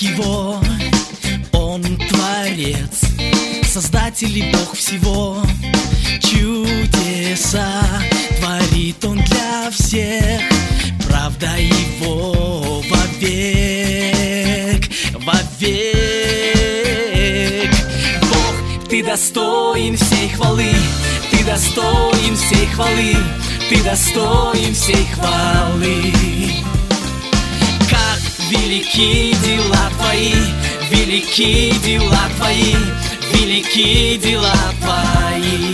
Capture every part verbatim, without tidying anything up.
Его, Он творец, Создатель и Бог всего. Чудеса творит Он для всех, правда Его вовек, вовек. Бог, Ты достоин всей хвалы, Ты достоин всей хвалы, Ты достоин всей хвалы. Как велики дела Твои, велики дела Твои, велики дела Твои.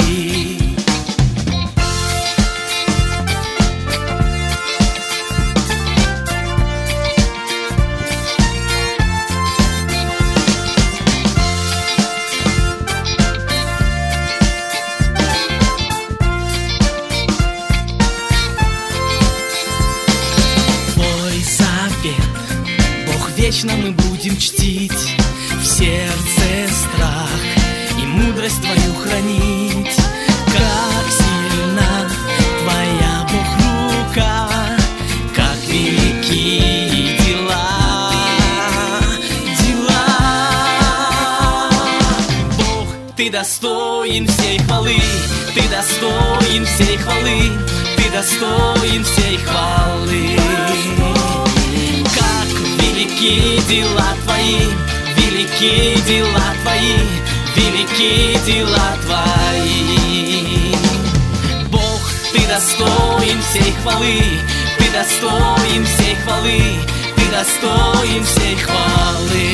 Вечно мы будем чтить, в сердце страх и мудрость Твою хранить. Как сильна Твоя, Бог, рука, как велики дела, дела. Бог, Ты достоин всей хвалы, Ты достоин всей хвалы, Ты достоин всей хвалы. Велики дела Твои, велики дела Твои, велики дела Твои. Бог, Ты достоин всей хвалы, Ты достоин всей хвалы, Ты достоин всей хвалы.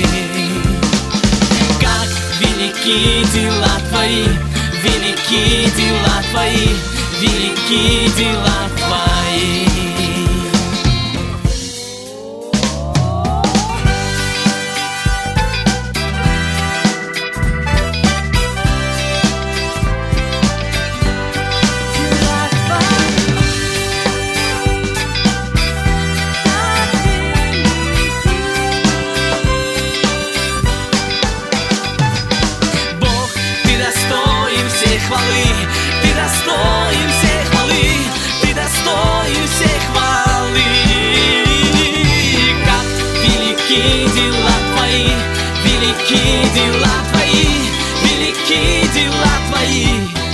Как велики дела Твои, велики дела Твои, велики дела Твои. Хвалы, Ты достоин всей хвалы, Ты достоин всей хвалы. Как велики дела Твои, велики дела Твои, велики дела Твои.